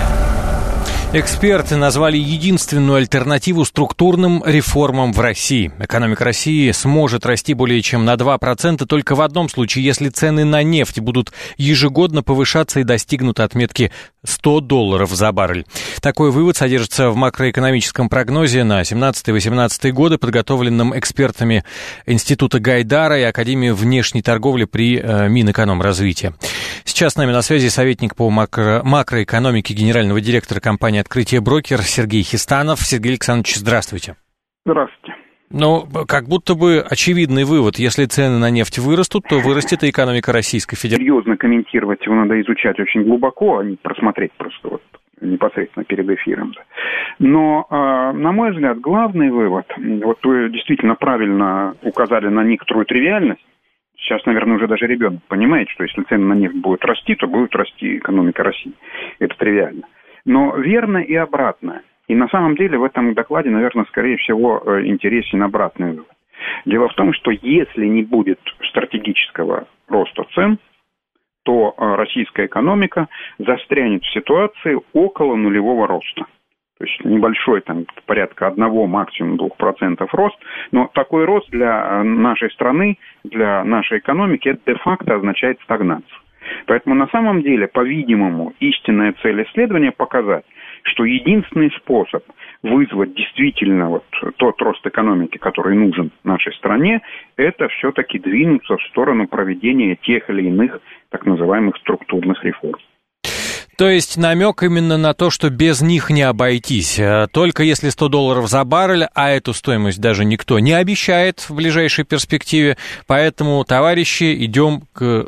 Эксперты назвали единственную альтернативу структурным реформам в России. Экономика России сможет расти более чем на 2% только в одном случае, если цены на нефть будут ежегодно повышаться и достигнут отметки $100 за баррель. Такой вывод содержится в макроэкономическом прогнозе на 17-18 годы, подготовленном экспертами Института Гайдара и Академии внешней торговли при Минэкономразвития. Сейчас с нами на связи советник по макроэкономике генерального директора компании «Открытие Брокер» Сергей Хистанов. Сергей Александрович, здравствуйте. Здравствуйте. Ну, как будто бы очевидный вывод. Если цены на нефть вырастут, то вырастет и экономика Российской Федерации. Серьезно комментировать его надо изучать очень глубоко, а не просмотреть просто вот непосредственно перед эфиром. Но, на мой взгляд, главный вывод, вот вы действительно правильно указали на некоторую тривиальность. Сейчас, наверное, уже даже ребенок понимает, что если цены на нефть будут расти, то будет расти экономика России. Это тривиально. Но верно и обратно. И на самом деле в этом докладе, наверное, скорее всего, интересен обратный вывод. Дело в том, что если не будет стратегического роста цен, то российская экономика застрянет в ситуации около нулевого роста. То есть небольшой, там, порядка 1, максимум 2% рост. Но такой рост для нашей страны, для нашей экономики, это де-факто означает стагнацию. Поэтому на самом деле, по-видимому, истинная цель исследования показать, что единственный способ вызвать действительно вот тот рост экономики, который нужен нашей стране, это все-таки двинуться в сторону проведения тех или иных так называемых структурных реформ. То есть намек именно на то, что без них не обойтись. Только если $100 за баррель, а эту стоимость даже никто не обещает в ближайшей перспективе. Поэтому, товарищи, идем к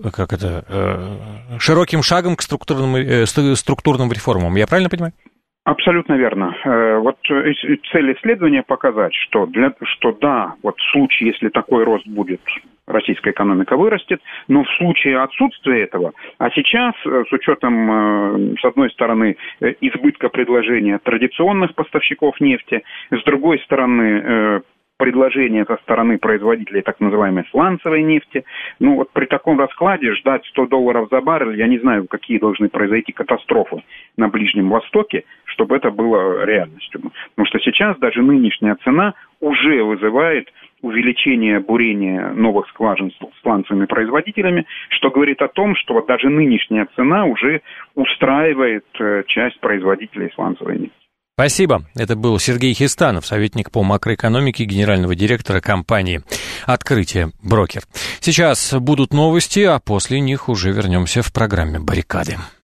широким шагом к структурным реформам. Я правильно понимаю? Абсолютно верно. Вот цель исследования показать, что да, вот в случае, если такой рост будет, российская экономика вырастет, но в случае отсутствия этого, а сейчас, с учетом, с одной стороны, избытка предложения традиционных поставщиков нефти, с другой стороны, предложение со стороны производителей так называемой сланцевой нефти. Ну вот при таком раскладе ждать $100 за баррель, я не знаю, какие должны произойти катастрофы на Ближнем Востоке, чтобы это было реальностью. Потому что сейчас даже нынешняя цена уже вызывает увеличение бурения новых скважин с сланцевыми производителями, что говорит о том, что вот даже нынешняя цена уже устраивает часть производителей сланцевой нефти. Спасибо. Это был Сергей Хистанов, советник по макроэкономике генерального директора компании «Открытие Брокер». Сейчас будут новости, а после них уже вернемся в программе «Баррикады».